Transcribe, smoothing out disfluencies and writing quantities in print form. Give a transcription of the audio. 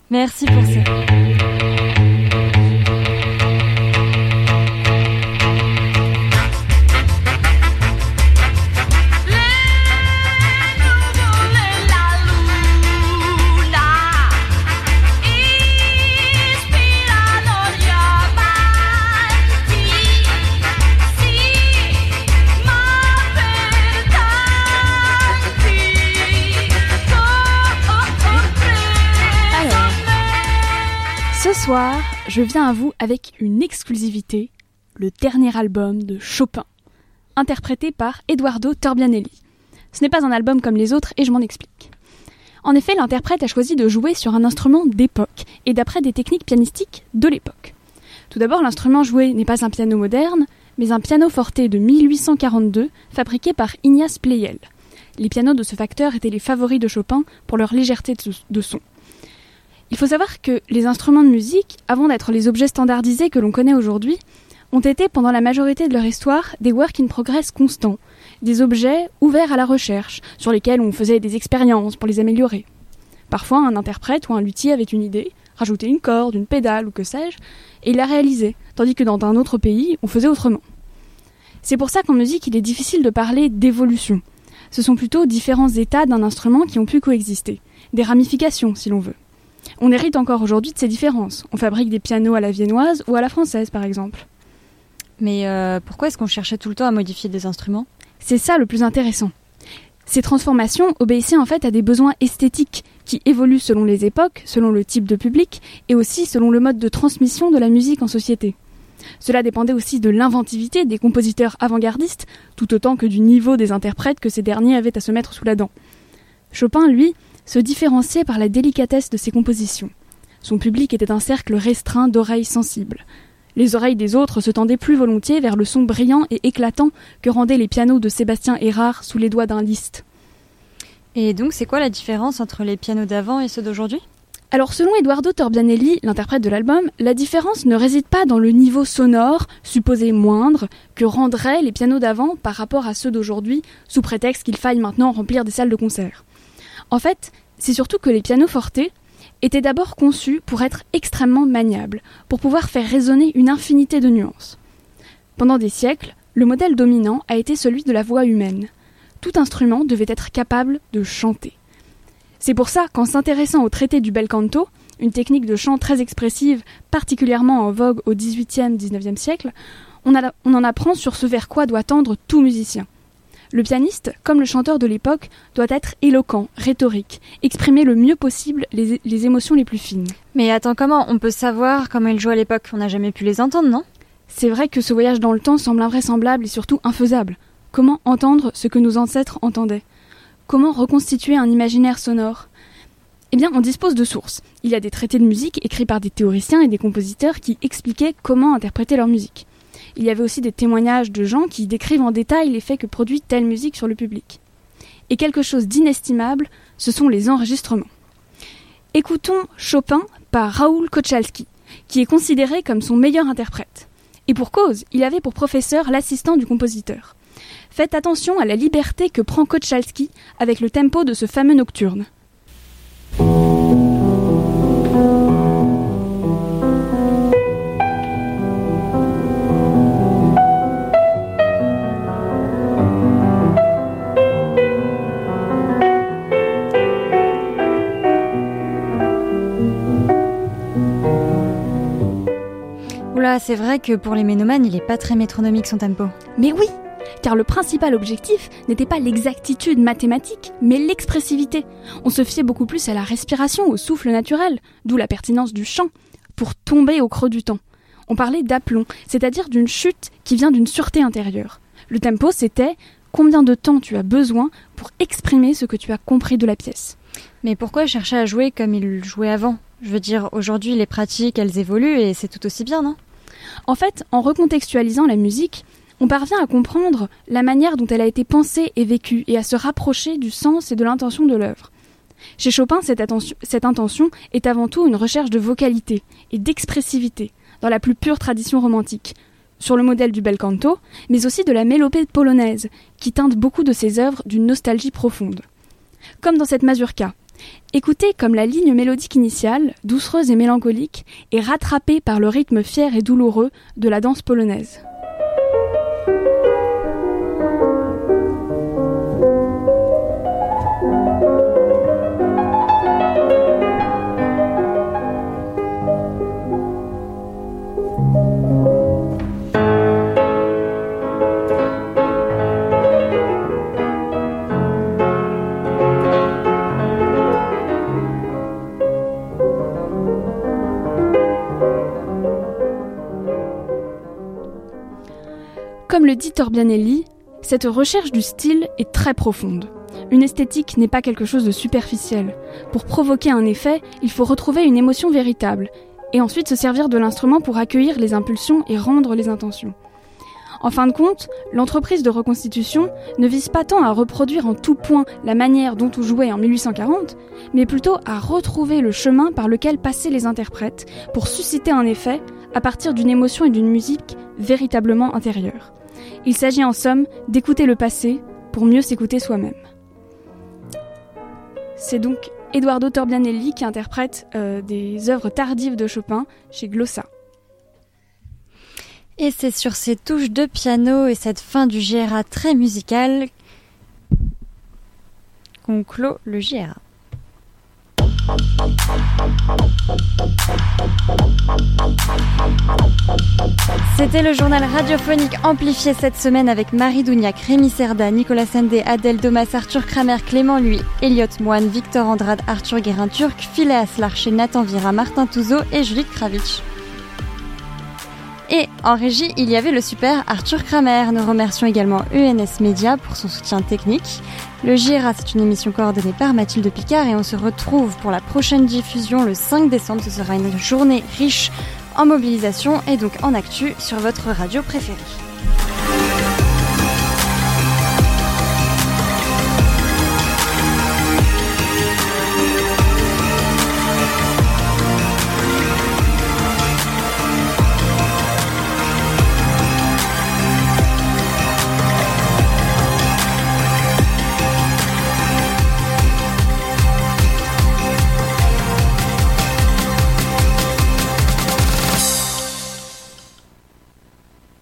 Merci pour ça. Ce soir, je viens à vous avec une exclusivité, le dernier album de Chopin, interprété par Edoardo Torbianelli. Ce n'est pas un album comme les autres et je m'en explique. En effet, l'interprète a choisi de jouer sur un instrument d'époque et d'après des techniques pianistiques de l'époque. Tout d'abord, l'instrument joué n'est pas un piano moderne, mais un pianoforte de 1842 fabriqué par Ignaz Pleyel. Les pianos de ce facteur étaient les favoris de Chopin pour leur légèreté de son. Il faut savoir que les instruments de musique, avant d'être les objets standardisés que l'on connaît aujourd'hui, ont été pendant la majorité de leur histoire des work in progress constants, des objets ouverts à la recherche, sur lesquels on faisait des expériences pour les améliorer. Parfois, un interprète ou un luthier avait une idée, rajoutait une corde, une pédale ou que sais-je, et il la réalisait, tandis que dans un autre pays, on faisait autrement. C'est pour ça qu'en musique, il est difficile de parler d'évolution. Ce sont plutôt différents états d'un instrument qui ont pu coexister, des ramifications si l'on veut. On hérite encore aujourd'hui de ces différences. On fabrique des pianos à la viennoise ou à la française, par exemple. Mais pourquoi est-ce qu'on cherchait tout le temps à modifier des instruments ? C'est ça le plus intéressant. Ces transformations obéissaient en fait à des besoins esthétiques qui évoluent selon les époques, selon le type de public et aussi selon le mode de transmission de la musique en société. Cela dépendait aussi de l'inventivité des compositeurs avant-gardistes, tout autant que du niveau des interprètes que ces derniers avaient à se mettre sous la dent. Chopin, lui, se différenciait par la délicatesse de ses compositions. Son public était un cercle restreint d'oreilles sensibles. Les oreilles des autres se tendaient plus volontiers vers le son brillant et éclatant que rendaient les pianos de Sébastien Érard sous les doigts d'un Liszt. Et donc, c'est quoi la différence entre les pianos d'avant et ceux d'aujourd'hui ? Alors, selon Edoardo Torbianelli, l'interprète de l'album, la différence ne réside pas dans le niveau sonore, supposé moindre, que rendraient les pianos d'avant par rapport à ceux d'aujourd'hui, sous prétexte qu'il faille maintenant remplir des salles de concert. En fait, c'est surtout que les pianoforte étaient d'abord conçus pour être extrêmement maniables, pour pouvoir faire résonner une infinité de nuances. Pendant des siècles, le modèle dominant a été celui de la voix humaine. Tout instrument devait être capable de chanter. C'est pour ça qu'en s'intéressant au traité du bel canto, une technique de chant très expressive, particulièrement en vogue au XVIIIe, XIXe siècle, on en apprend sur ce vers quoi doit tendre tout musicien. Le pianiste, comme le chanteur de l'époque, doit être éloquent, rhétorique, exprimer le mieux possible les émotions les plus fines. Mais attends, comment on peut savoir comment ils jouaient à l'époque ? On n'a jamais pu les entendre, non ? C'est vrai que ce voyage dans le temps semble invraisemblable et surtout infaisable. Comment entendre ce que nos ancêtres entendaient ? Comment reconstituer un imaginaire sonore ? Eh bien, on dispose de sources. Il y a des traités de musique écrits par des théoriciens et des compositeurs qui expliquaient comment interpréter leur musique. Il y avait aussi des témoignages de gens qui décrivent en détail l'effet que produit telle musique sur le public. Et quelque chose d'inestimable, ce sont les enregistrements. Écoutons Chopin par Raoul Kochalski, qui est considéré comme son meilleur interprète. Et pour cause, il avait pour professeur l'assistant du compositeur. Faites attention à la liberté que prend Kochalski avec le tempo de ce fameux nocturne. Oula, c'est vrai que pour les ménomanes, il est pas très métronomique son tempo. Mais oui, car le principal objectif n'était pas l'exactitude mathématique, mais l'expressivité. On se fiait beaucoup plus à la respiration, au souffle naturel, d'où la pertinence du chant, pour tomber au creux du temps. On parlait d'aplomb, c'est-à-dire d'une chute qui vient d'une sûreté intérieure. Le tempo, c'était combien de temps tu as besoin pour exprimer ce que tu as compris de la pièce. Mais pourquoi chercher à jouer comme il jouait avant ? Je veux dire, aujourd'hui, les pratiques, elles évoluent et c'est tout aussi bien, non ? En fait, en recontextualisant la musique, on parvient à comprendre la manière dont elle a été pensée et vécue et à se rapprocher du sens et de l'intention de l'œuvre. Chez Chopin, cette intention est avant tout une recherche de vocalité et d'expressivité, dans la plus pure tradition romantique, sur le modèle du bel canto, mais aussi de la mélopée polonaise, qui teinte beaucoup de ses œuvres d'une nostalgie profonde. Comme dans cette mazurka, Écoutez comme la ligne mélodique initiale, doucereuse et mélancolique, est rattrapée par le rythme fier et douloureux de la danse polonaise. Comme le dit Torbianelli, cette recherche du style est très profonde. Une esthétique n'est pas quelque chose de superficiel. Pour provoquer un effet, il faut retrouver une émotion véritable, et ensuite se servir de l'instrument pour accueillir les impulsions et rendre les intentions. En fin de compte, l'entreprise de reconstitution ne vise pas tant à reproduire en tout point la manière dont on jouait en 1840, mais plutôt à retrouver le chemin par lequel passaient les interprètes pour susciter un effet à partir d'une émotion et d'une musique véritablement intérieure. Il s'agit en somme d'écouter le passé pour mieux s'écouter soi-même. C'est donc Edoardo Torbianelli qui interprète des œuvres tardives de Chopin chez Glossa. Et c'est sur ces touches de piano et cette fin du JRA très musicale qu'on clôt le JRA. C'était le journal radiophonique amplifié cette semaine avec Marie Douniac, Rémi Cerda, Nicolas Sendé, Adèle Domas, Arthur Kramer, Clément Lui, Elliot Moine, Victor Andrade, Arthur Guérin-Turc, Phileas Larcher, Nathan Vira, Martin Touzeau et Judith Kravitch. Et en régie, il y avait le super Arthur Kramer. Nous remercions également ENS Média pour son soutien technique. Le JRA, c'est une émission coordonnée par Mathilde Picard et on se retrouve pour la prochaine diffusion le 5 décembre. Ce sera une journée riche en mobilisation et donc en actu sur votre radio préférée.